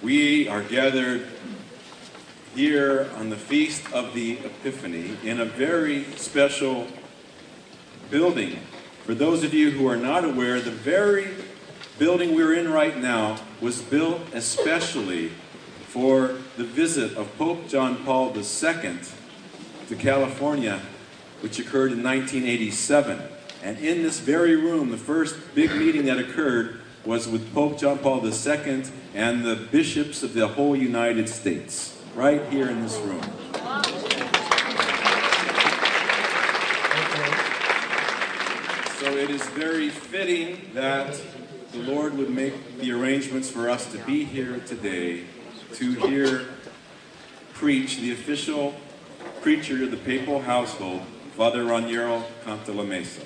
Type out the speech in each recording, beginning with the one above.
We are gathered here on the Feast of the Epiphany in a very special building. For those of you who are not aware, the very building we're in right now was built especially for the visit of Pope John Paul II to California, which occurred in 1987. And in this very room, the first big meeting that occurred was with Pope John Paul II and the bishops of the whole United States, right here in this room. So it is very fitting that the Lord would make the arrangements for us to be here today to hear preach the official preacher of the papal household, Father Raniero Cantalamessa.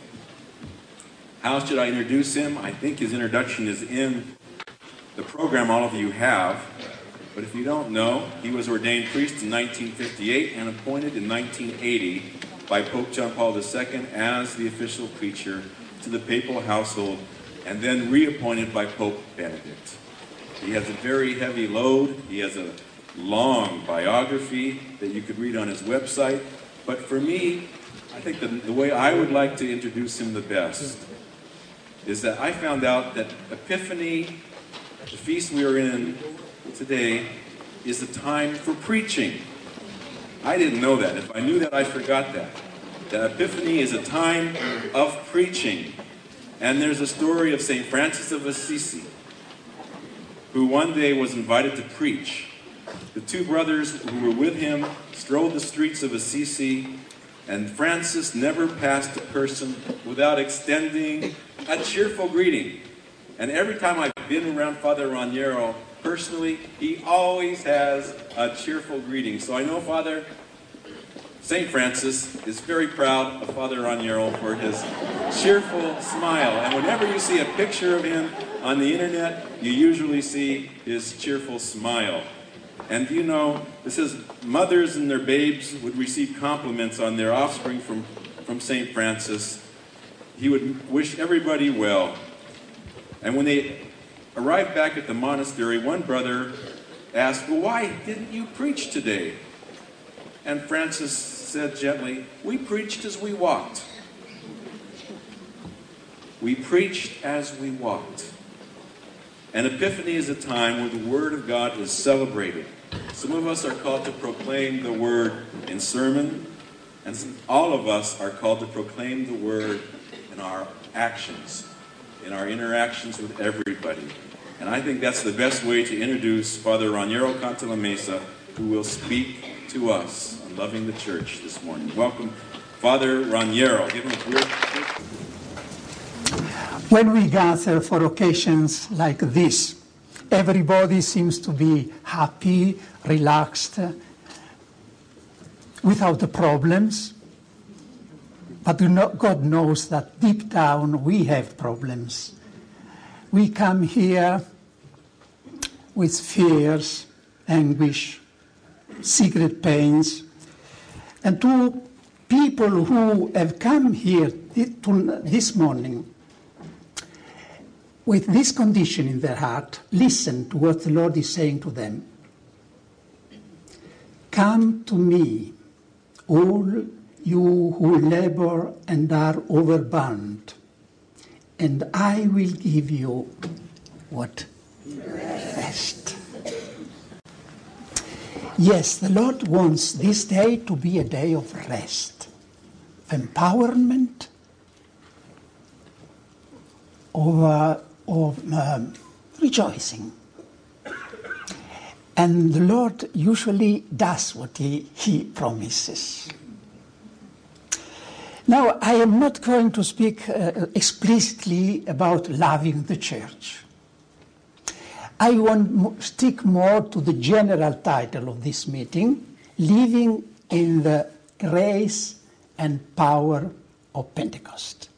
How should I introduce him? I think his introduction is in the program all of you have. But if you don't know, he was ordained priest in 1958 and appointed in 1980 by Pope John Paul II as the official preacher to the papal household, and then reappointed by Pope Benedict. He has a very heavy load. He has a long biography that you could read on his website. But for me, I think the way I would like to introduce him the best is that I found out that Epiphany, the feast we are in today, is a time for preaching. I didn't know that. If I knew that, I forgot that. That Epiphany is a time of preaching. And there's a story of St. Francis of Assisi, who one day was invited to preach. The two brothers who were with him strolled the streets of Assisi, and Francis never passed a person without extending a cheerful greeting. And every time I've been around Father Raniero personally, he always has a cheerful greeting. So I know Father St. Francis is very proud of Father Raniero for his cheerful smile. And whenever you see a picture of him on the internet, you usually see his cheerful smile. And you know, it says mothers and their babes would receive compliments on their offspring from St. Francis. He would wish everybody well. And when they arrived back at the monastery, one brother asked, "Well, why didn't you preach today?" And Francis said gently, "We preached as we walked." We preached as we walked. And Epiphany is a time where the Word of God is celebrated. Some of us are called to proclaim the Word in sermon, and all of us are called to proclaim the Word in our actions, in our interactions with everybody. And I think that's the best way to introduce Father Raniero Cantalamessa, who will speak to us on loving the church this morning. Welcome, Father Raniero. Give him a great. When we gather for occasions like this, everybody seems to be happy, relaxed, without the problems. But God knows that deep down we have problems. We come here with fears, anguish, secret pains. And to people who have come here this morning with this condition in their heart, listen to what the Lord is saying to them. Come to me, all you who labor and are overburdened, and I will give you what? Rest. Yes, the Lord wants this day to be a day of rest, of empowerment, of rejoicing. And the Lord usually does what he promises. Now, I am not going to speak explicitly about loving the church. I want to stick more to the general title of this meeting, Living in the Grace and Power of Pentecost.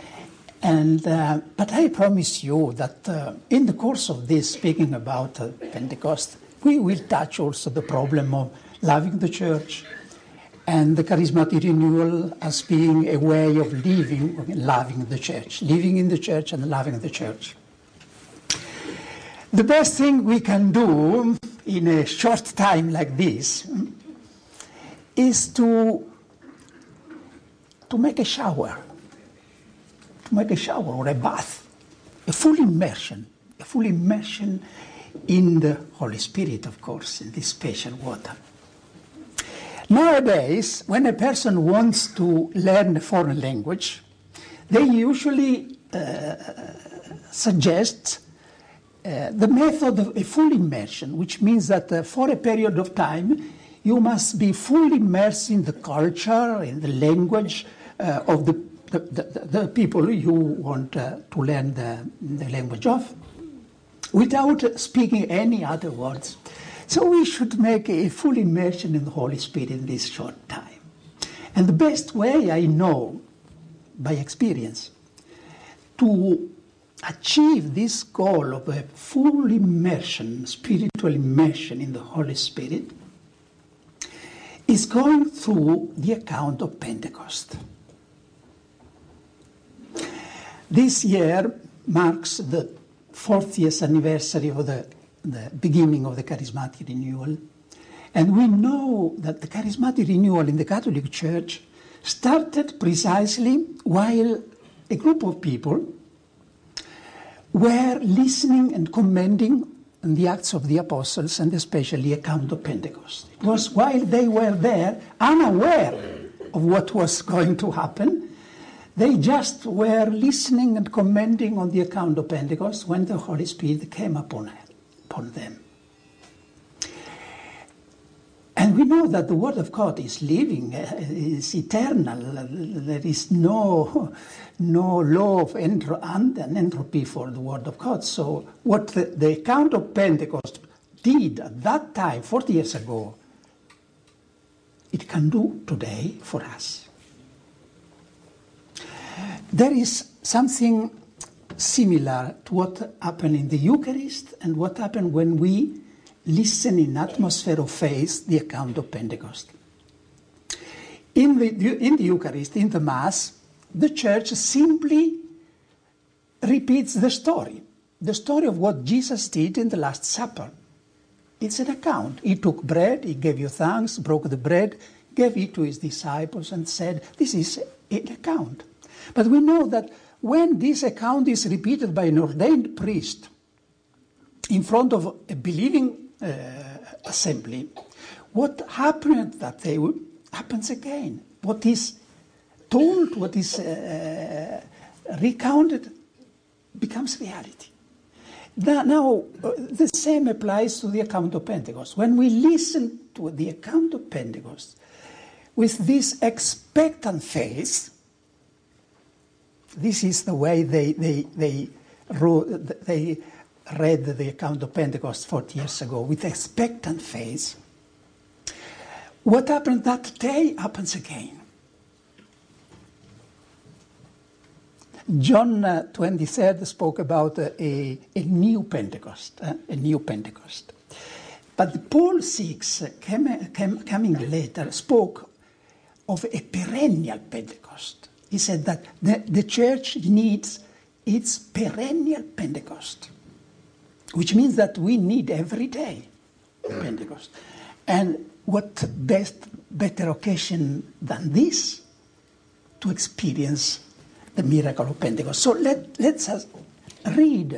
But I promise you that in the course of this, speaking about Pentecost, we will touch also the problem of loving the church and the charismatic renewal as being a way of living, loving the church, living in the church and loving the church. The best thing we can do in a short time like this is to make a shower, or a bath, a full immersion in the Holy Spirit, of course, in this special water. Nowadays, when a person wants to learn a foreign language, they usually suggest the method of a full immersion, which means that for a period of time, you must be fully immersed in the culture, in the language of the people you want to learn the language of, without speaking any other words. So we should make a full immersion in the Holy Spirit in this short time. And the best way I know, by experience, to achieve this goal of a full immersion, spiritual immersion in the Holy Spirit, is going through the account of Pentecost. This year marks the 40th anniversary of the beginning of the charismatic renewal. And we know that the charismatic renewal in the Catholic Church started precisely while a group of people were listening and commenting on the Acts of the Apostles and especially account of Pentecost. It was while they were there, unaware of what was going to happen, they just were listening and commenting on the account of Pentecost when the Holy Spirit came upon them. And we know that the Word of God is living, is eternal. There is no law of entropy for the Word of God. So what the account of Pentecost did at that time, 40 years ago, it can do today for us. There is something similar to what happened in the Eucharist and what happened when we listen in atmosphere of faith the account of Pentecost. In the Eucharist, in the Mass, the Church simply repeats the story of what Jesus did in the Last Supper. It's an account. He took bread, he gave you thanks, broke the bread, gave it to his disciples and said, this is an account. But we know that when this account is repeated by an ordained priest in front of a believing assembly, what happened that day happens again. What is told, what is recounted becomes reality. Now, the same applies to the account of Pentecost. When we listen to the account of Pentecost with this expectant faith, this is the way they read the account of Pentecost 40 years ago, with expectant faith. What happened that day happens again. John 23rd spoke about a new Pentecost, a new Pentecost. But Paul VI, coming later, spoke of a perennial Pentecost. He said that the Church needs its perennial Pentecost, which means that we need every day Pentecost. And what better occasion than this to experience the miracle of Pentecost. So let's read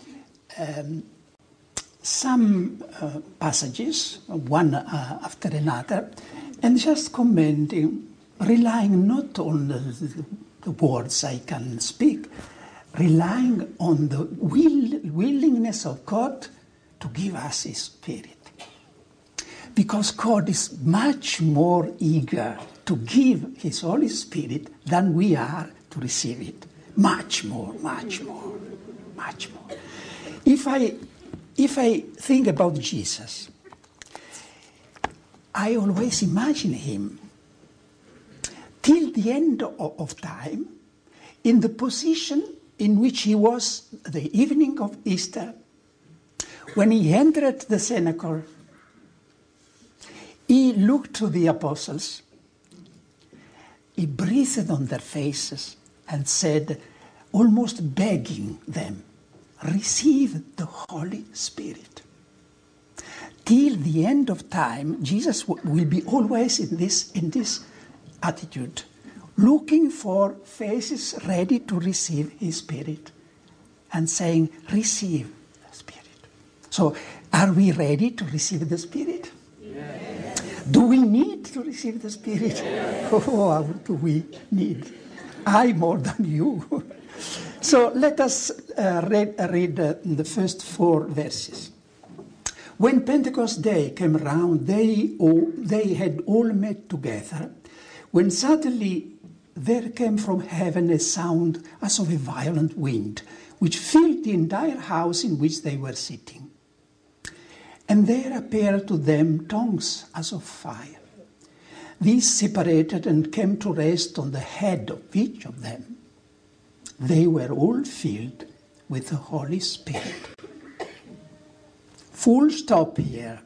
some passages, one after another, and just commenting, relying not on the words I can speak, relying on the willingness of God to give us His Spirit. Because God is much more eager to give His Holy Spirit than we are to receive it. Much more, much more, much more. If I think about Jesus, I always imagine Him till the end of time in the position in which He was the evening of Easter, when He entered the cenacle. He looked to the apostles, He breathed on their faces and said, almost begging them, receive the Holy Spirit. Till the end of time, Jesus will be always in this attitude, looking for faces ready to receive His Spirit and saying, receive the Spirit. So, are we ready to receive the Spirit? Yes. Do we need to receive the Spirit? Yes. Oh, how do we need? I more than you. So let us read the first 4 verses. When Pentecost Day came round, they had all met together, when suddenly there came from heaven a sound as of a violent wind, which filled the entire house in which they were sitting. And there appeared to them tongues as of fire. These separated and came to rest on the head of each of them. They were all filled with the Holy Spirit. Full stop here.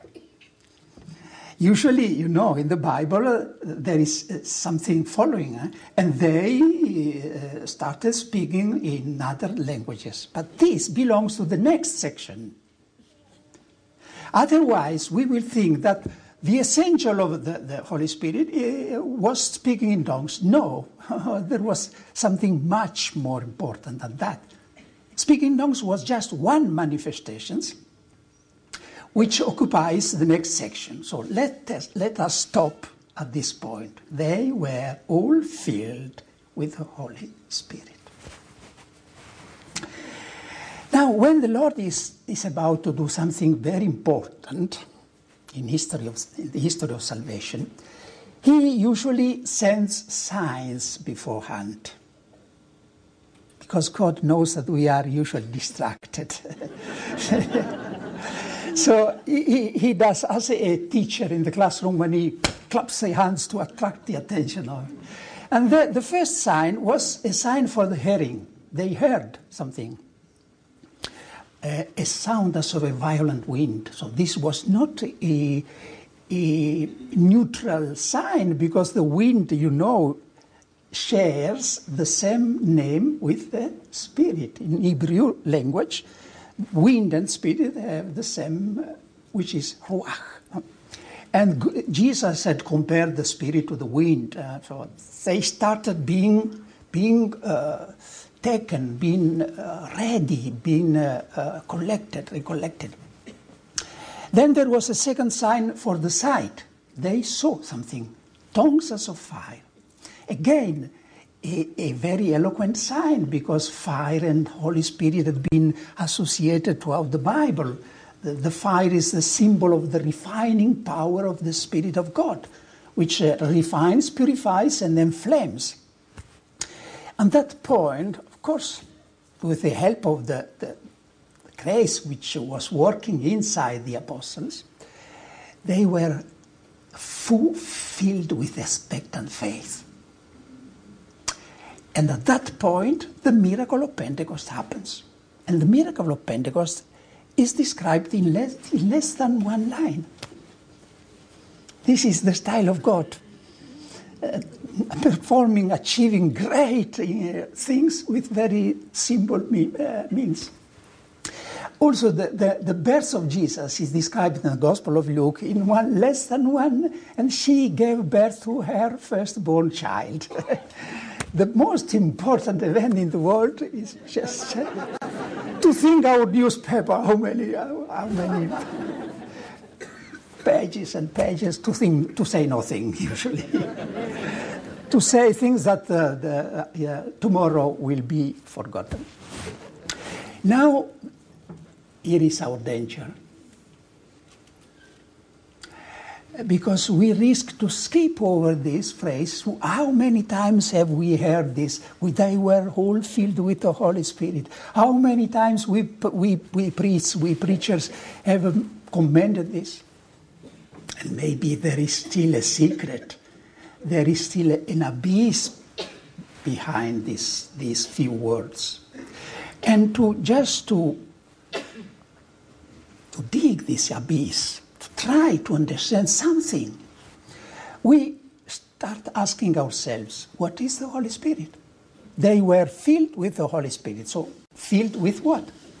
Usually, in the Bible, there is something following, and they started speaking in other languages. But this belongs to the next section. Otherwise, we will think that the essential of the Holy Spirit was speaking in tongues. No, there was something much more important than that. Speaking in tongues was just one manifestation, which occupies the next section. So let us stop at this point. They were all filled with the Holy Spirit. Now, when the Lord is about to do something very important in the history of salvation, He usually sends signs beforehand, because God knows that we are usually distracted. So he does as a teacher in the classroom when he claps his hands to attract the attention of. And the first sign was a sign for the hearing. They heard something. A sound as of a violent wind. So this was not a neutral sign, because the wind, shares the same name with the Spirit. In Hebrew language, wind and Spirit have the same, which is ruach. And Jesus had compared the Spirit to the wind. So they started being taken, being ready, being recollected. Then there was a second sign for the sight. They saw something, tongues as of fire. Again, a very eloquent sign, because fire and Holy Spirit had been associated throughout the Bible. The fire is the symbol of the refining power of the Spirit of God, which refines, purifies, and then flames. At that point, of course, with the help of the grace which was working inside the apostles, they were filled with expectant faith. And at that point, the miracle of Pentecost happens. And the miracle of Pentecost is described in less than one line. This is the style of God. Achieving great things with very simple means. Also, the birth of Jesus is described in the Gospel of Luke in less than one, and she gave birth to her firstborn child. The most important event in the world is just to think our newspaper, how many pages and pages to say nothing, usually. To say things that tomorrow will be forgotten. Now, here is our danger. Because we risk to skip over this phrase. How many times have we heard this? They were all filled with the Holy Spirit. How many times we preachers have commended this? And maybe there is still a secret. There is still an abyss behind these few words. And to dig this abyss, to try to understand something, we start asking ourselves, what is the Holy Spirit? They were filled with the Holy Spirit. So, filled with what?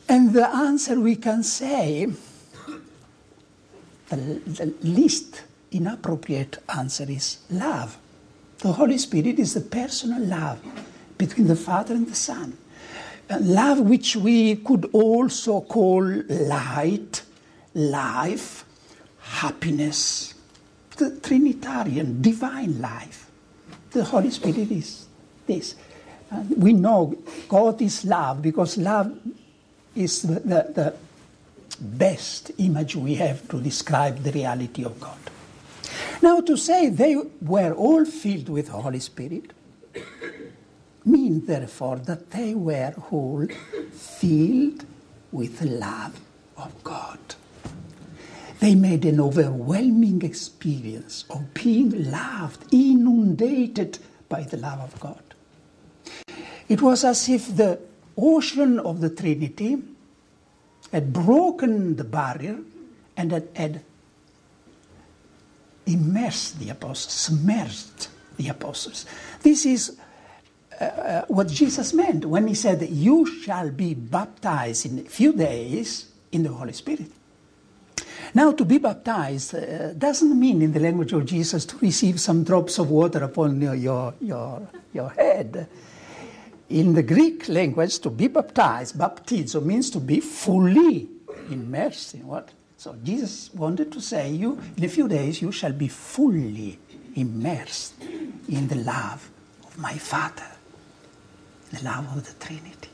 And the answer we can say, the least inappropriate answer is love. The Holy Spirit is the personal love between the Father and the Son. Love which we could also call light, life, happiness, the Trinitarian, divine life. The Holy Spirit is this. We know God is love because love is the best image we have to describe the reality of God. Now, to say they were all filled with the Holy Spirit means, therefore, that they were all filled with the love of God. They made an overwhelming experience of being loved, inundated by the love of God. It was as if the ocean of the Trinity had broken the barrier and had immersed the apostles, submerged the apostles. This is what Jesus meant when he said, "You shall be baptized in a few days in the Holy Spirit." Now, to be baptized doesn't mean, in the language of Jesus, to receive some drops of water upon your head. In the Greek language, to be baptized, baptizo, means to be fully immersed in what? So Jesus wanted to say, in a few days, you shall be fully immersed in the love of my Father, the love of the Trinity.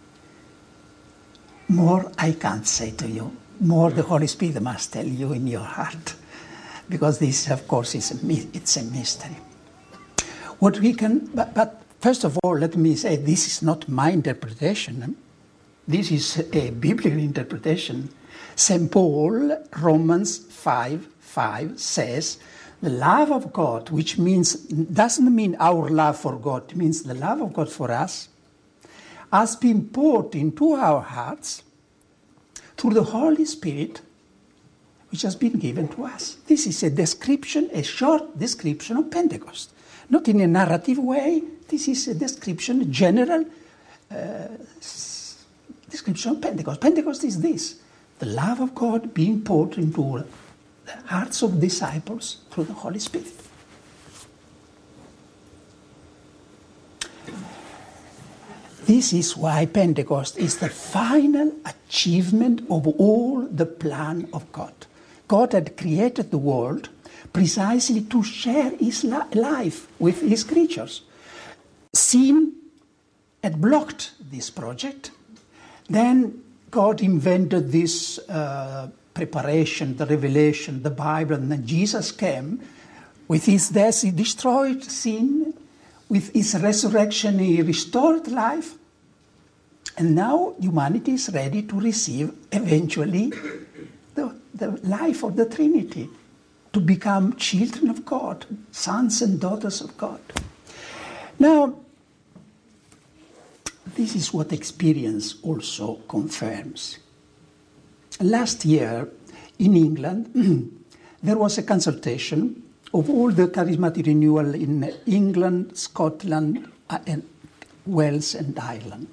More I can't say to you. More the Holy Spirit must tell you in your heart. Because this, of course, it's a mystery. What we can, but first of all, let me say, this is not my interpretation. This is a biblical interpretation. St. Paul, Romans 5:5 says, the love of God, which doesn't mean our love for God, it means the love of God for us, has been poured into our hearts through the Holy Spirit, which has been given to us. This is a description, a short description of Pentecost. Not in a narrative way, this is a description, a general description of Pentecost. Pentecost is this, the love of God being poured into the hearts of disciples through the Holy Spirit. This is why Pentecost is the final achievement of all the plan of God. God had created the world precisely to share his life with his creatures. Sin had blocked this project. Then God invented this preparation, the revelation, the Bible, and then Jesus came. With his death, he destroyed sin. With his resurrection, he restored life. And now humanity is ready to receive, eventually, the life of the Trinity, to become children of God, sons and daughters of God. Now, this is what experience also confirms. Last year, in England, there was a consultation of all the charismatic renewal in England, Scotland, and Wales and Ireland.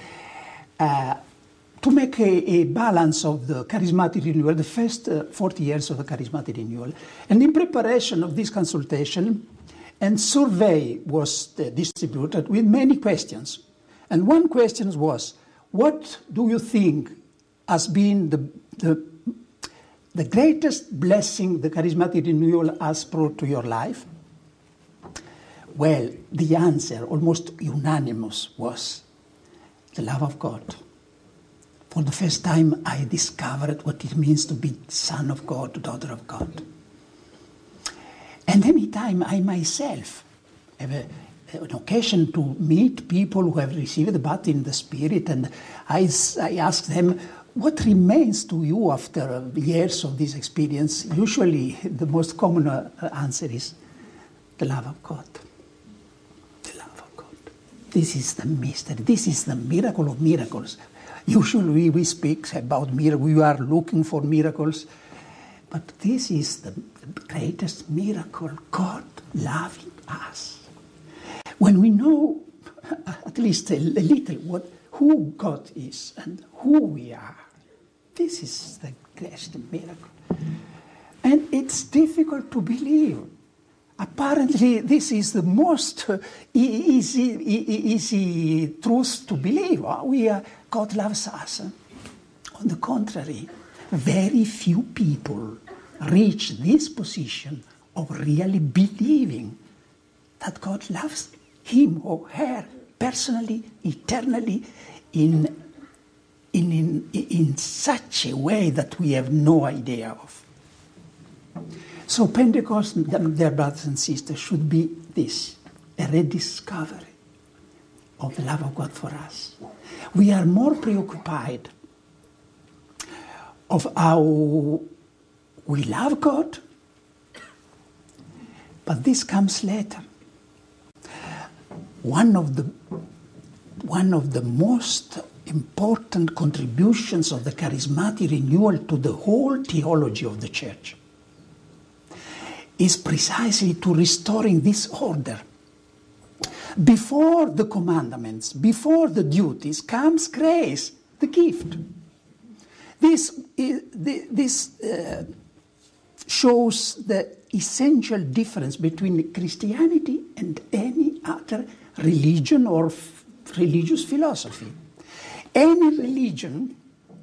To make a balance of the charismatic renewal, the first 40 years of the charismatic renewal. And in preparation of this consultation, a survey was distributed with many questions. And one question was, what do you think has been the greatest blessing the charismatic renewal has brought to your life? Well, the answer, almost unanimous, was the love of God. For the first time, I discovered what it means to be son of God, daughter of God. And any time I myself have an occasion to meet people who have received the baptism in the Spirit, and I ask them, what remains to you after years of this experience? Usually the most common answer is the love of God. The love of God. This is the mystery. This is the miracle of miracles. Usually we speak about miracles. We are looking for miracles. But this is the greatest miracle, God loving us. When we know at least a little who God is and who we are. This is the greatest miracle. And it's difficult to believe. Apparently, this is the most easy truth to believe. God loves us. On the contrary, very few people reach this position of really believing that God loves him or her personally, eternally, in such a way that we have no idea of. So Pentecost, dear brothers and sisters, should be this, a rediscovery of the love of God for us. We are more preoccupied of how we love God, but this comes later. One of the most important contributions of the charismatic renewal to the whole theology of the church is precisely to restoring this order. Before the commandments, before the duties, comes grace, the gift. This shows the essential difference between Christianity and any other religion or religious philosophy. Any religion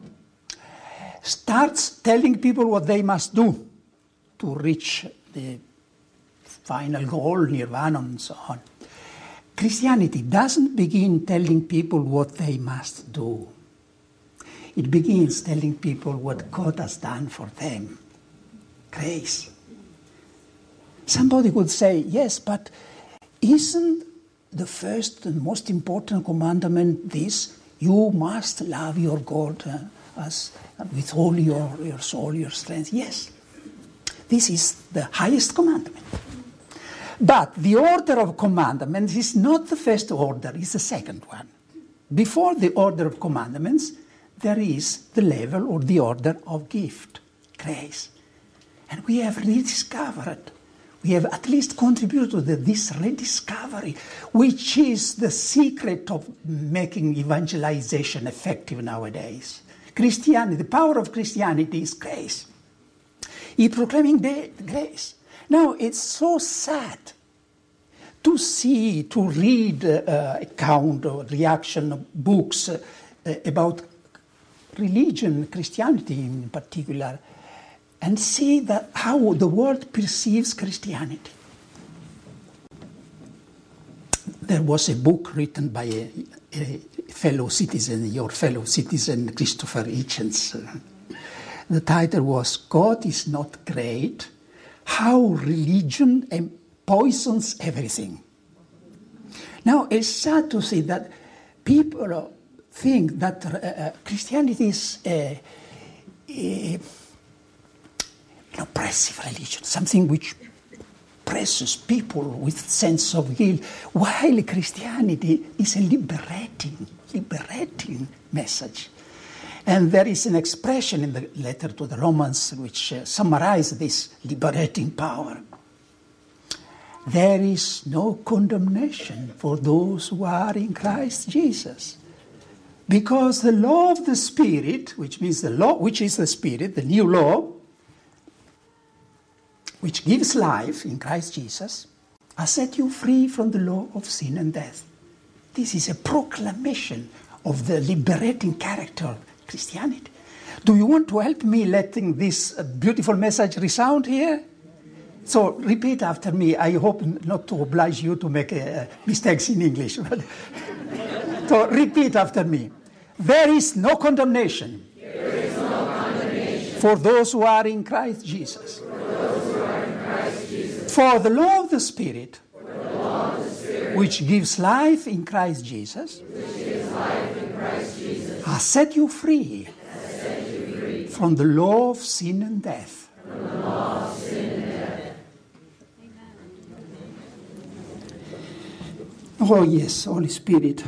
starts telling people what they must do to reach the final goal, nirvana, and so on. Christianity doesn't begin telling people what they must do. It begins telling people what God has done for them. Grace. Somebody could say, yes, but isn't the first and most important commandment this? You must love your God with all your soul, your strength. Yes. This is the highest commandment. But the order of commandments is not the first order, it's the second one. Before the order of commandments, there is the level or the order of gift, grace. And we have rediscovered, we have at least contributed to this rediscovery, which is the secret of making evangelization effective nowadays. Christianity, the power of Christianity is grace. He's proclaiming grace. Now, it's so sad to see, to read account or reaction of books about religion, Christianity in particular, and see that how the world perceives Christianity. There was a book written by a fellow citizen, your fellow citizen, Christopher Hitchens. The title was, God is Not Great, How Religion Poisons Everything. Now, it's sad to see that people think that Christianity is an oppressive religion, something which oppresses people with sense of guilt, while Christianity is a liberating message. And there is an expression in the letter to the Romans which summarizes this liberating power. There is no condemnation for those who are in Christ Jesus. Because the law of the Spirit, which means the law, which is the Spirit, the new law, which gives life in Christ Jesus, has set you free from the law of sin and death. This is a proclamation of the liberating character of Christianity. Do you want to help me letting this beautiful message resound here? So repeat after me. I hope not to oblige you to make mistakes in English. So repeat after me. There is no condemnation, for those who are in Christ Jesus. For the law of the Spirit, which gives life in Christ Jesus, has set you free from the law of sin and death. Oh yes, Holy Spirit,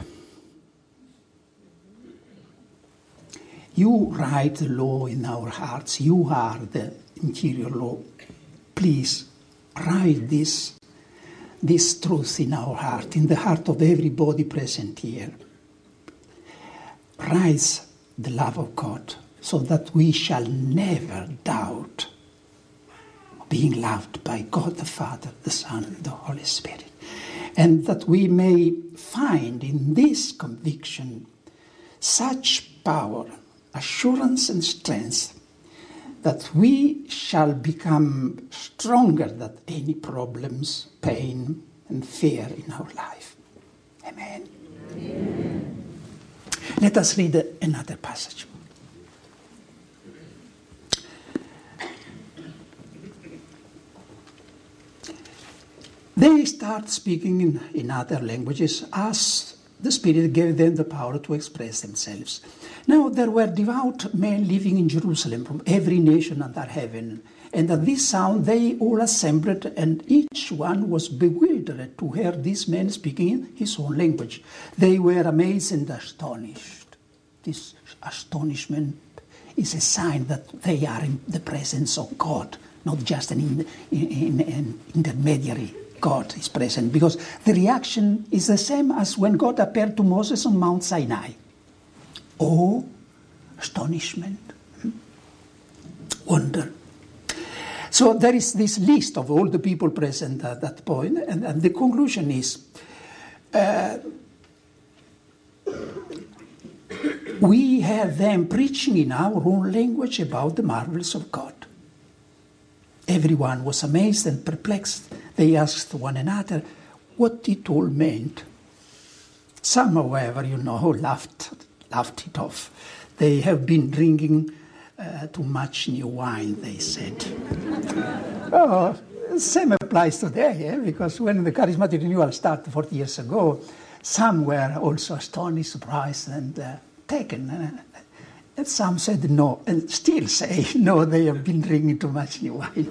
you write the law in our hearts. You are the interior law. Please write this truth in our heart, in the heart of everybody present here. rise the love of God so that we shall never doubt being loved by God the Father, the Son, and the Holy Spirit. And that we may find in this conviction such power, assurance, and strength that we shall become stronger than any problems, pain, and fear in our life. Amen. Amen. Let us read another passage. They start speaking in other languages as the Spirit gave them the power to express themselves. Now there were devout men living in Jerusalem from every nation under heaven, and at this sound they all assembled, and each one was bewildered to hear these men speaking in his own language. They were amazed and astonished. This astonishment is a sign that they are in the presence of God, not just an intermediary. God is present, because the reaction is the same as when God appeared to Moses on Mount Sinai. Awe, astonishment, wonder. So there is this list of all the people present at that point, and the conclusion is, we heard them preaching in our own language about the marvels of God. Everyone was amazed and perplexed. They asked one another what it all meant. Some, however, laughed it off. They have been drinking too much new wine, they said. Oh, same applies today, because when the charismatic renewal started 40 years ago, some were also astonished, surprised, and taken. And some said no, and still say no, they have been drinking too much new wine.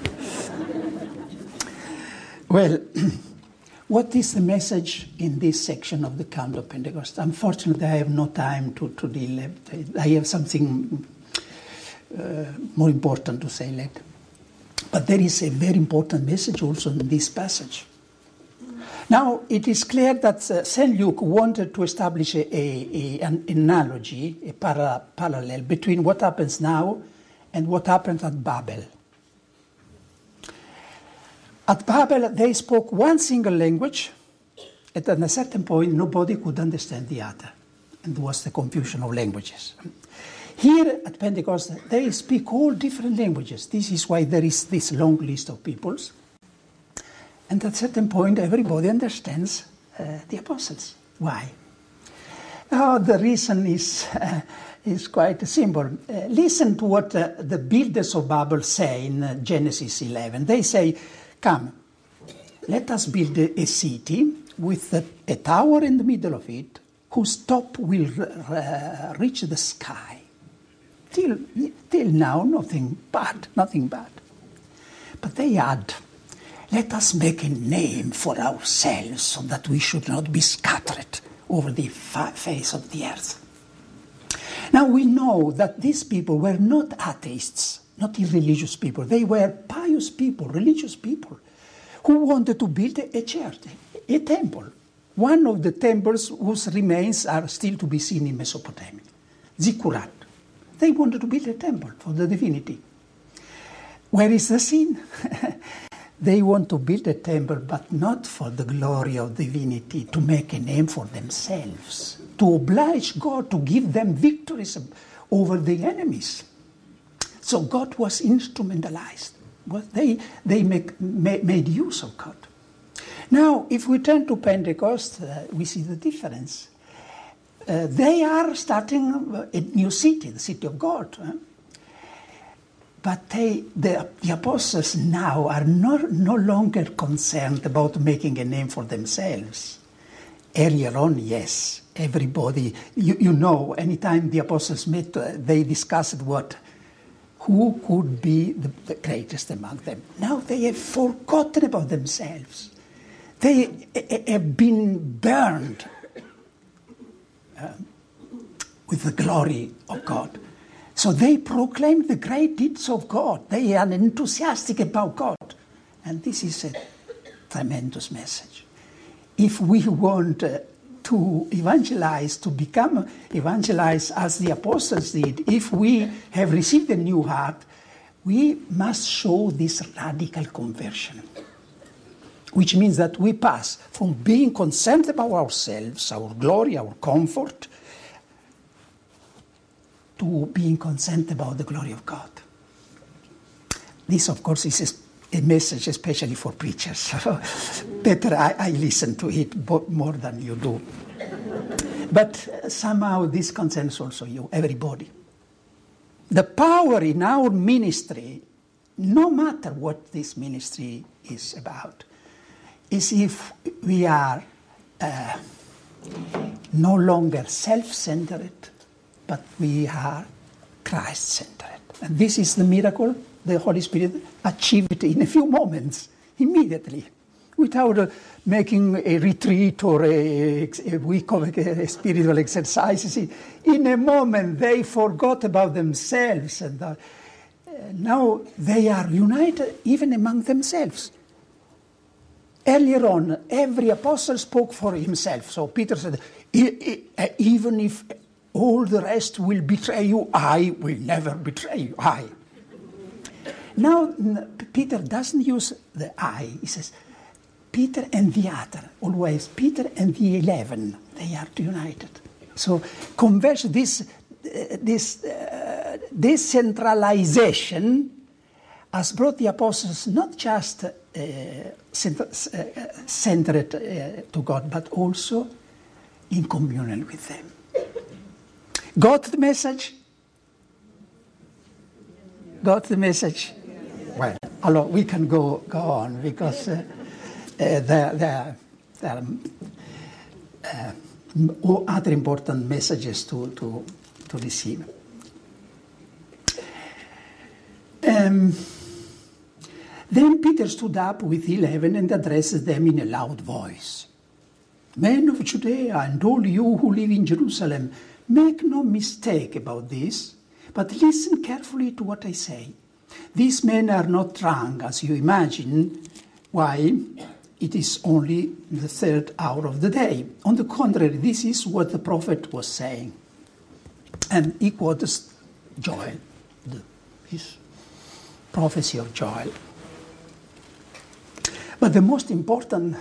Well, what is the message in this section of the Count of Pentecost? Unfortunately, I have no time to deal. I have something more important to say later. But there is a very important message also in this passage. Now, it is clear that St. Luke wanted to establish an analogy, a parallel between what happens now and what happened at Babel. At Babel, they spoke one single language, and at a certain point, nobody could understand the other. And there was the confusion of languages. Here at Pentecost, they speak all different languages. This is why there is this long list of peoples. And at a certain point, everybody understands the apostles. Why? Oh, the reason is quite simple. Listen to what the builders of Babel say in Genesis 11. They say, "Come, let us build a city with a tower in the middle of it, whose top will reach the sky." Till now, nothing bad. But they add, "Let us make a name for ourselves so that we should not be scattered over the face of the earth." Now we know that these people were not atheists, not irreligious people. They were pious people, religious people, who wanted to build a church, a temple. One of the temples whose remains are still to be seen in Mesopotamia, Zikkurat. They wanted to build a temple for the divinity. Where is the sin? They want to build a temple, but not for the glory of divinity, to make a name for themselves, to oblige God to give them victories over the enemies. So God was instrumentalized. They made use of God. Now, if we turn to Pentecost, we see the difference. They are starting a new city, the city of God. But the apostles now are no longer concerned about making a name for themselves. Earlier on, yes, everybody, you know, anytime the apostles met, they discussed who could be the greatest among them. Now they have forgotten about themselves. They have been burned with the glory of God. So they proclaim the great deeds of God. They are enthusiastic about God. And this is a tremendous message. If we want to evangelize, to become evangelized as the apostles did, if we have received a new heart, we must show this radical conversion, which means that we pass from being concerned about ourselves, our glory, our comfort, to being concerned about the glory of God. This, of course, is a message especially for preachers. Better I listen to it more than you do. But somehow this concerns also you, everybody. The power in our ministry, no matter what this ministry is about, is if we are no longer self-centered, but we are Christ-centered. And this is the miracle the Holy Spirit achieved in a few moments, immediately, without making a retreat or a week of spiritual exercises. In a moment, they forgot about themselves, and now they are united even among themselves. Earlier on, every apostle spoke for himself. So Peter said, even if all the rest will betray you, I will never betray you. I. Now, Peter doesn't use the I. He says, Peter and the other, always. Peter and the 11, they are united. So conversion, this decentralization has brought the apostles not just centered to God, but also in communion with them. Got the message? Got the message? Well, we can go on, because there are other important messages to receive. Then Peter stood up with 11 and addressed them in a loud voice. Men of Judea and all you who live in Jerusalem, make no mistake about this, but listen carefully to what I say. These men are not drunk, as you imagine. Why? It is only the 3rd hour of the day. On the contrary, this is what the prophet was saying. And he quotes Joel, his prophecy of Joel. But the most important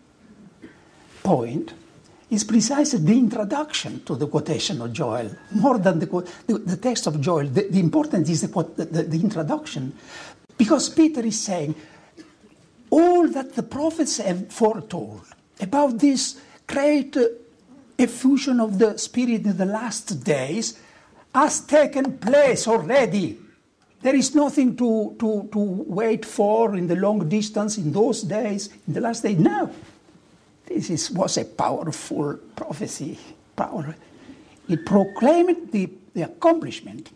point is precisely the introduction to the quotation of Joel. More than the text of Joel, the importance is the introduction. Because Peter is saying, all that the prophets have foretold about this great effusion of the Spirit in the last days has taken place already. There is nothing to wait for in the long distance in those days, in the last days. No. This was a powerful prophecy. It proclaimed the accomplishment.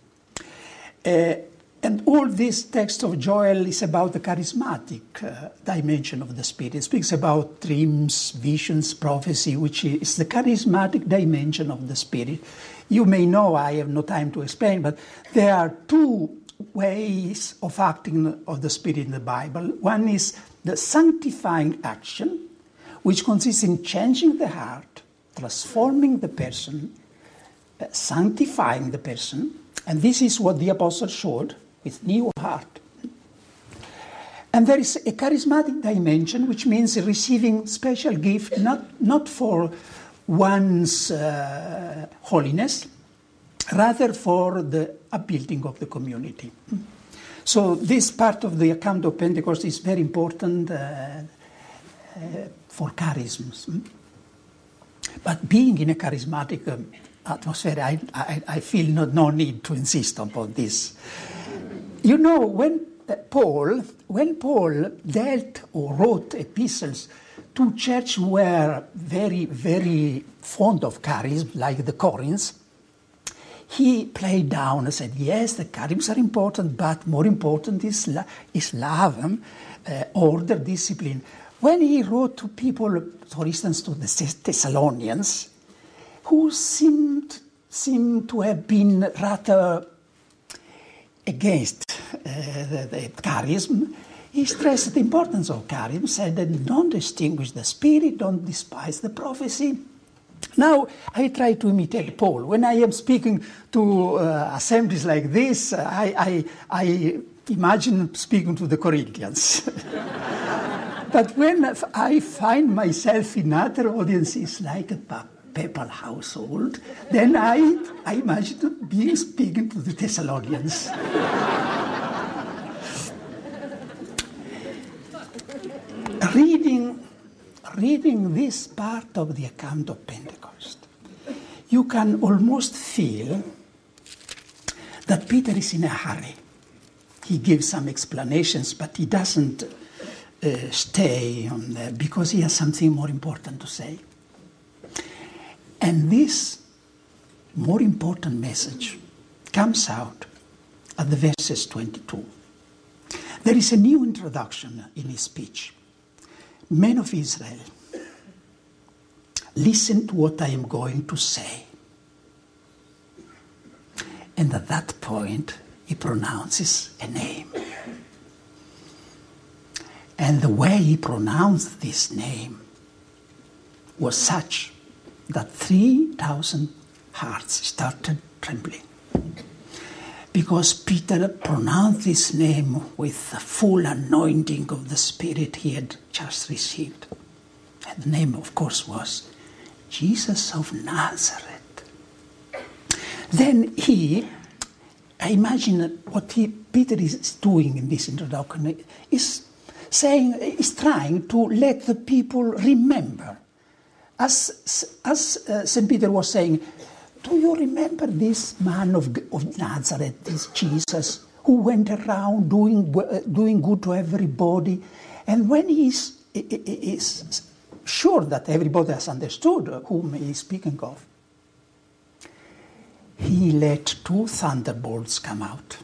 And all this text of Joel is about the charismatic dimension of the Spirit. It speaks about dreams, visions, prophecy, which is the charismatic dimension of the Spirit. You may know, I have no time to explain, but there are two ways of acting of the Spirit in the Bible. One is the sanctifying action, which consists in changing the heart, transforming the person, sanctifying the person. And this is what the apostle showed with new heart. And there is a charismatic dimension, which means receiving special gift, not for one's holiness, rather for the upbuilding of the community. So this part of the account of Pentecost is very important for charisms. But being in a charismatic atmosphere, I feel no need to insist upon this. You know, when Paul dealt or wrote epistles to churches who were very, very fond of charism, like the Corinthians, he played down and said, yes, the charisms are important, but more important is love, order, discipline. When he wrote to people, for instance, to the Thessalonians, who seemed to have been rather against the charism, he stressed the importance of charism, said that don't extinguish the spirit, don't despise the prophecy. Now, I try to imitate Paul. When I am speaking to assemblies like this, I imagine speaking to the Corinthians. But when I find myself in other audiences, like a papal household, then I imagine being speaking to the Thessalonians. Reading this part of the account of Pentecost, you can almost feel that Peter is in a hurry. He gives some explanations, but he doesn't stay on there because he has something more important to say. And this more important message comes out at the verses 22. There is a new introduction in his speech. Men of Israel, listen to what I am going to say. And at that point, he pronounces a name. And the way he pronounced this name was such that 3,000 hearts started trembling. Because Peter pronounced this name with the full anointing of the Spirit he had just received. And the name, of course, was Jesus of Nazareth. Then I imagine what Peter is doing in this introduction is trying to let the people remember. As St. Peter was saying, do you remember this man of Nazareth, this Jesus, who went around doing good to everybody? And when he is sure that everybody has understood whom he is speaking of, he let 2 thunderbolts come out.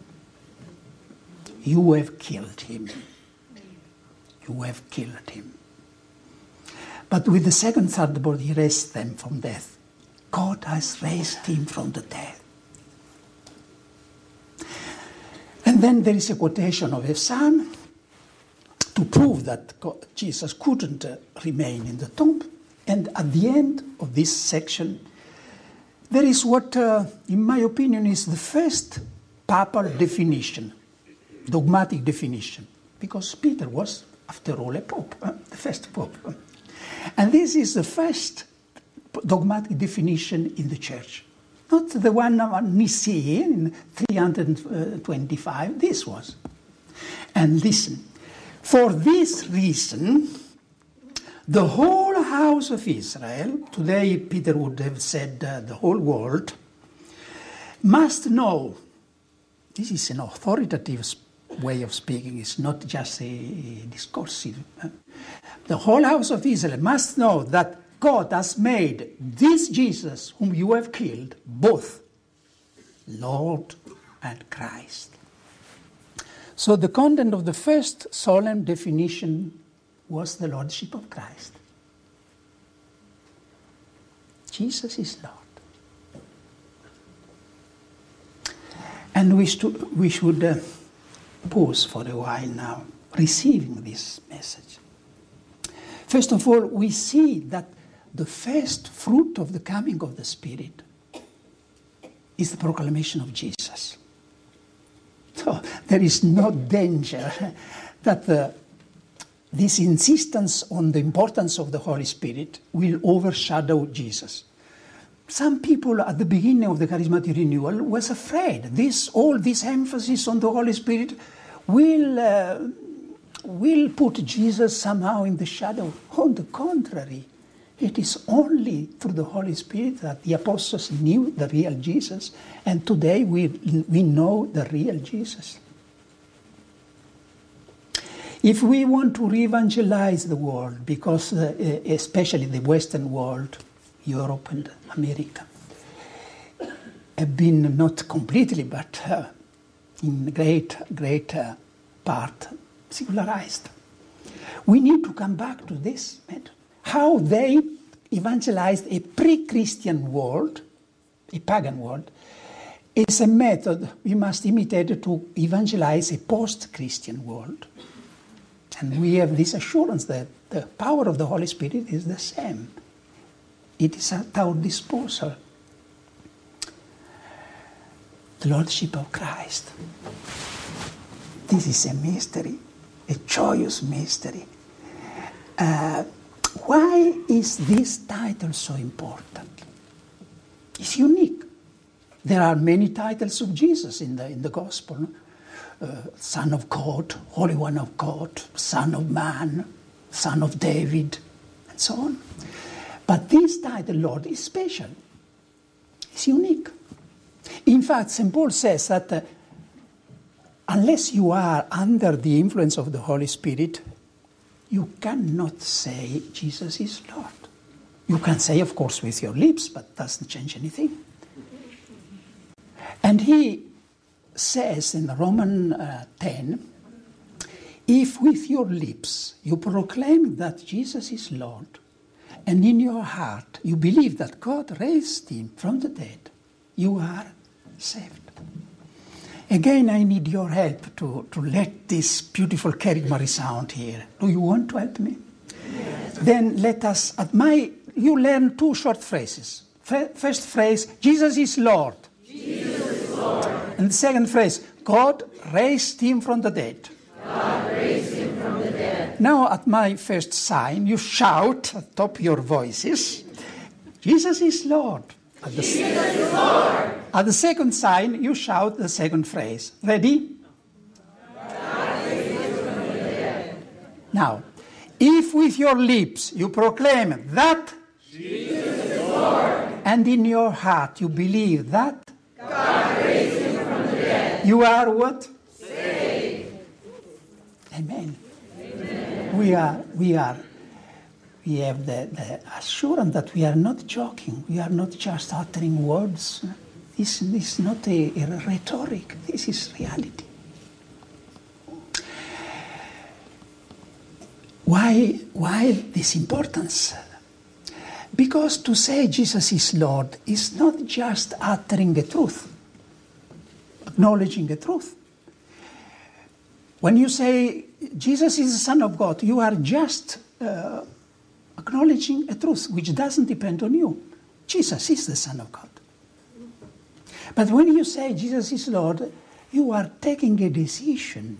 You have killed him. You have killed him. But with the second thunderbolt, he raised them from death. God has raised him from the dead. And then there is a quotation of a psalm to prove that Jesus couldn't remain in the tomb. And at the end of this section, there is what, in my opinion, is the first papal definition, dogmatic definition, because Peter was, after all, a pope, the first pope. And this is the first dogmatic definition in the Church. Not the one on Nicaea in 325, this was. And listen, for this reason, the whole house of Israel, today Peter would have said the whole world, must know, this is an authoritative way of speaking, it's not just a discursive. The whole house of Israel must know that God has made this Jesus, whom you have killed, both Lord and Christ. So the content of the first solemn definition was the Lordship of Christ. Jesus is Lord. And we should pause for a while now, receiving this message. First of all, we see that the first fruit of the coming of the Spirit is the proclamation of Jesus. So there is no danger that this insistence on the importance of the Holy Spirit will overshadow Jesus. Some people at the beginning of the charismatic renewal was afraid all this emphasis on the Holy Spirit will put Jesus somehow in the shadow. On the contrary, it is only through the Holy Spirit that the apostles knew the real Jesus, and today we know the real Jesus. If we want to re-evangelize the world, because especially the Western world, Europe and America, have been not completely, but in great part secularized. We need to come back to this method. How they evangelized a pre-Christian world, a pagan world, is a method we must imitate to evangelize a post-Christian world. And we have this assurance that the power of the Holy Spirit is the same. It is at our disposal. The Lordship of Christ. This is a mystery, a joyous mystery. Why is this title so important? It's unique. There are many titles of Jesus in the Gospel. Son of God, Holy One of God, Son of Man, Son of David, and so on. But this title, Lord, is special. It's unique. In fact, St. Paul says that unless you are under the influence of the Holy Spirit, you cannot say Jesus is Lord. You can say, of course, with your lips, but it doesn't change anything. And he says in Romans 10, if with your lips you proclaim that Jesus is Lord, and in your heart you believe that God raised him from the dead, you are saved. Again, I need your help to let this beautiful kerygma resound here. Do you want to help me? Yes. Then let us, you learn two short phrases. First phrase, Jesus is Lord. Jesus is Lord. And the second phrase, God raised him from the dead. God raised him from the dead. Now at my first sign, you shout at top of your voices, Jesus is Lord. Jesus is Lord. At the second sign, you shout the second phrase. Ready? God raised him from the dead. Now, if with your lips you proclaim that Jesus is Lord, and in your heart you believe that God raised him from the dead, you are what? Saved. Amen. Amen. We have the assurance that we are not joking. We are not just uttering words. This is not a rhetoric. This is reality. Why this importance? Because to say Jesus is Lord is not just uttering a truth, acknowledging a truth. When you say Jesus is the Son of God, you are just acknowledging a truth which doesn't depend on you. Jesus is the Son of God. But when you say Jesus is Lord, you are taking a decision.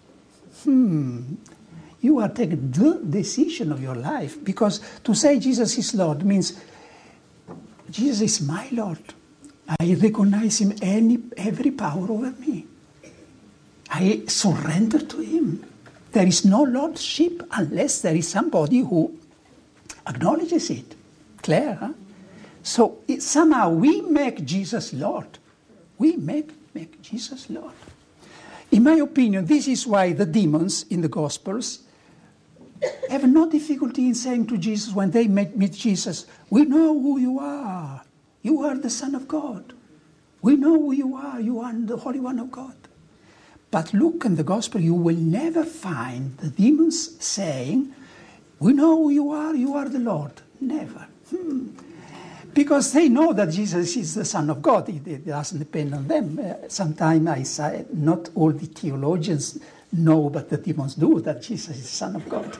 You are taking the decision of your life. Because to say Jesus is Lord means Jesus is my Lord. I recognize him every power over me. I surrender to him. There is no lordship unless there is somebody who acknowledges it. Clear, huh? So somehow we make Jesus Lord. We make Jesus Lord. In my opinion, this is why the demons in the Gospels have no difficulty in saying to Jesus when they meet Jesus, we know who you are. You are the Son of God. We know who you are. You are the Holy One of God. But look in the Gospel, you will never find the demons saying, we know who you are the Lord. Never. Because they know that Jesus is the Son of God. It doesn't depend on them. Sometimes I say, not all the theologians know, but the demons do, that Jesus is the Son of God.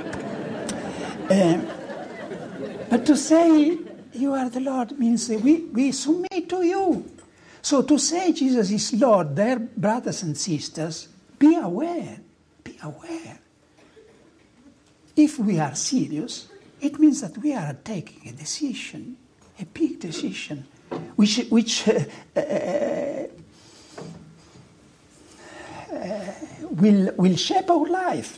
But to say, you are the Lord, means we submit to you. So to say Jesus is Lord, dear brothers and sisters, be aware. Be aware. If we are serious, it means that we are taking a decision, a big decision, which will shape our life.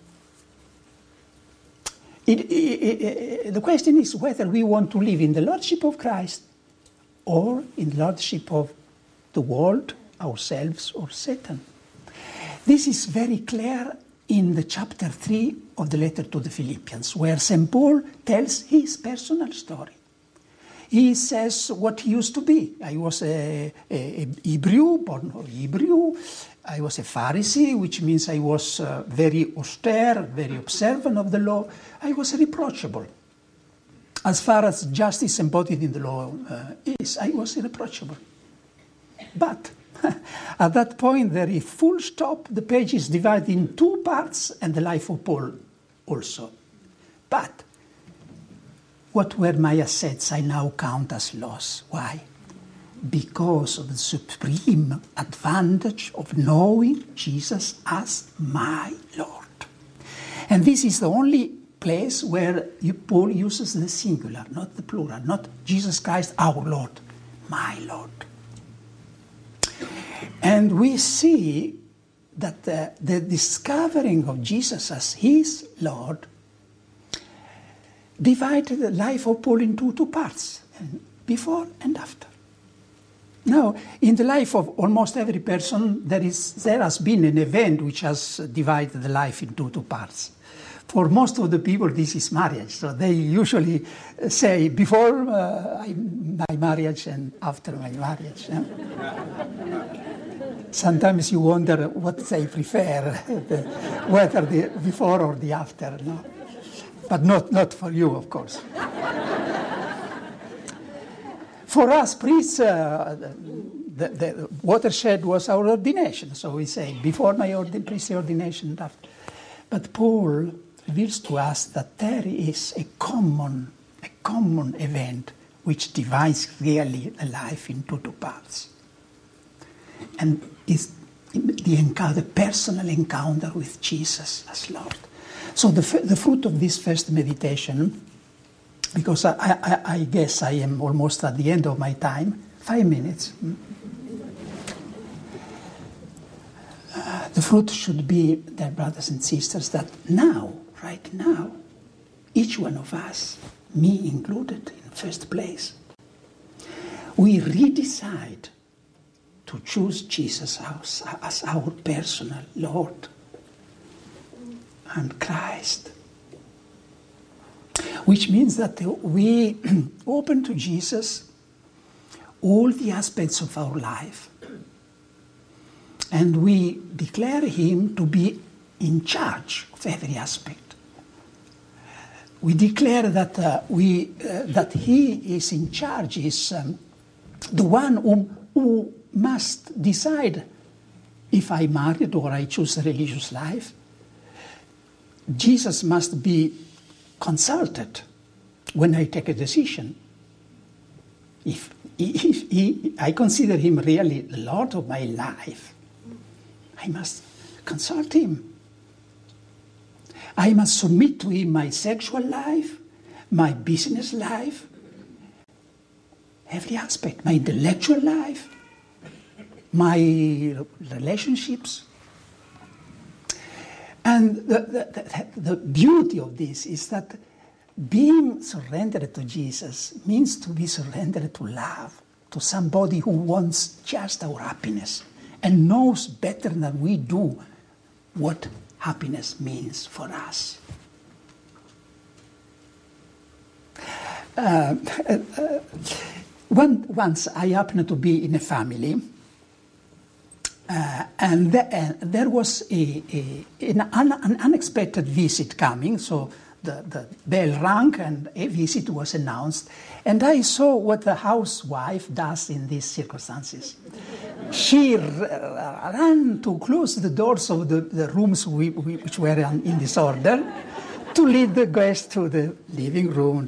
The question is whether we want to live in the Lordship of Christ or in the Lordship of the world, ourselves, or Satan. This is very clear in the chapter 3 of the letter to the Philippians, where St. Paul tells his personal story. He says what he used to be. I was a Hebrew, born Hebrew. I was a Pharisee, which means I was very austere, very observant of the law. I was irreproachable. As far as justice embodied in the law is, I was irreproachable. But At that point, there is full stop. The page is divided in two parts, and the life of Paul also. But what were my assets I now count as loss. Why? Because of the supreme advantage of knowing Jesus as my Lord. And this is the only place where Paul uses the singular, not the plural, not Jesus Christ our Lord, my Lord. And we see that the discovering of Jesus as his Lord divided the life of Paul into two parts, before and after. Now, in the life of almost every person, there has been an event which has divided the life into two parts. For most of the people, this is marriage. So they usually say, before my marriage and after my marriage. Sometimes you wonder what they prefer, whether the before or the after. No? But not for you, of course. For us priests, the watershed was our ordination. So we say, before my priestly ordination and after. But Paul reveals to us that there is a common event which divides really the life into two parts. And is the personal encounter with Jesus as Lord. So the fruit of this first meditation, because I guess I am almost at the end of my time, 5 minutes. The fruit should be, dear brothers and sisters, that now, right now, each one of us, me included in the first place, we redecide to choose Jesus as our personal Lord and Christ. Which means that we open to Jesus all the aspects of our life. And we declare him to be in charge of every aspect. We declare that that he is in charge, is the one who must decide if I married or I choose a religious life. Jesus must be consulted when I take a decision. If I consider him really the Lord of my life, I must consult him. I must submit to him my sexual life, my business life, every aspect, my intellectual life, my relationships. And the beauty of this is that being surrendered to Jesus means to be surrendered to love, to somebody who wants just our happiness and knows better than we do what happiness means for us. Once I happened to be in a family, and there was an unexpected visit coming, so the bell rang and a visit was announced, and I saw what the housewife does in these circumstances. She ran to close the doors of the rooms which were in disorder to lead the guests to the living room.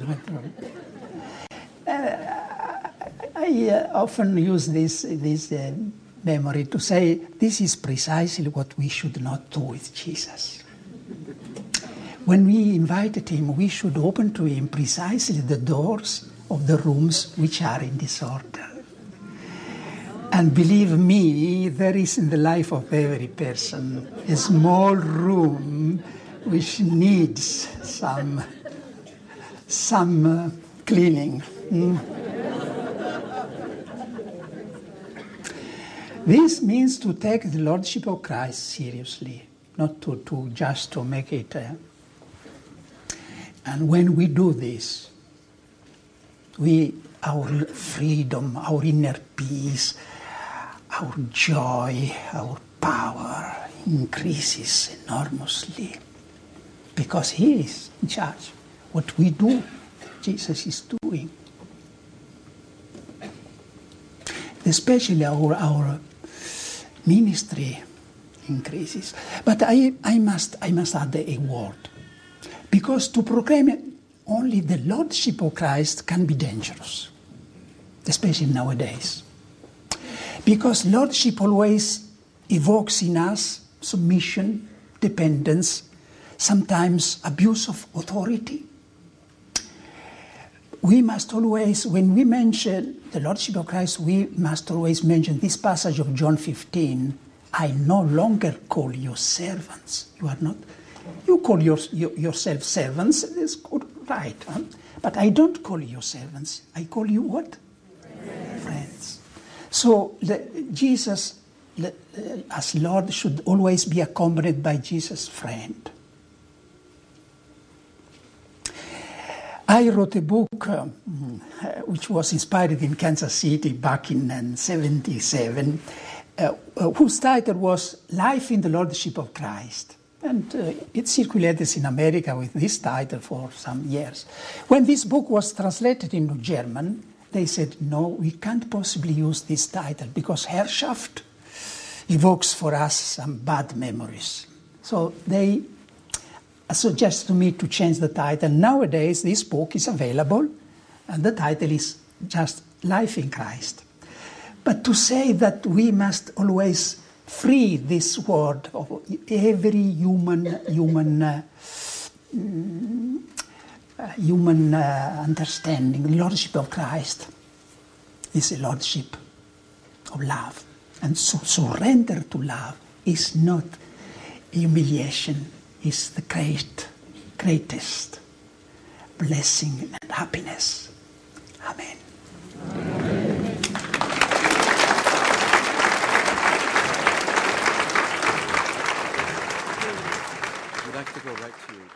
I often use this memory to say this is precisely what we should not do with Jesus. When we invited him, we should open to him precisely the doors of the rooms which are in disorder. And believe me, there is in the life of every person a small room which needs some cleaning. This means to take the Lordship of Christ seriously, not to just to make it. And when we do this, our freedom, our inner peace, our joy, our power increases enormously because he is in charge. What we do, Jesus is doing. Especially our ministry increases. But I must add a word. Because to proclaim only the Lordship of Christ can be dangerous, especially nowadays. Because Lordship always evokes in us submission, dependence, sometimes abuse of authority. We must always, when we mention the Lordship of Christ, we must always mention this passage of John 15, I no longer call you servants. You are not. You call yourself servants, it's good, right. Huh? But I don't call you servants. I call you what? Friends. So Jesus, as Lord, should always be accompanied by Jesus' friend. I wrote a book which was inspired in Kansas City back in 1977, whose title was Life in the Lordship of Christ. And it circulated in America with this title for some years. When this book was translated into German, they said, no, we can't possibly use this title because Herrschaft evokes for us some bad memories. So they suggested to me to change the title. Nowadays, this book is available, and the title is just Life in Christ. But to say that we must always free this word of every human understanding. The Lordship of Christ is a Lordship of love. And so surrender to love is not humiliation, it's the greatest blessing and happiness. Amen. We'd like to go right to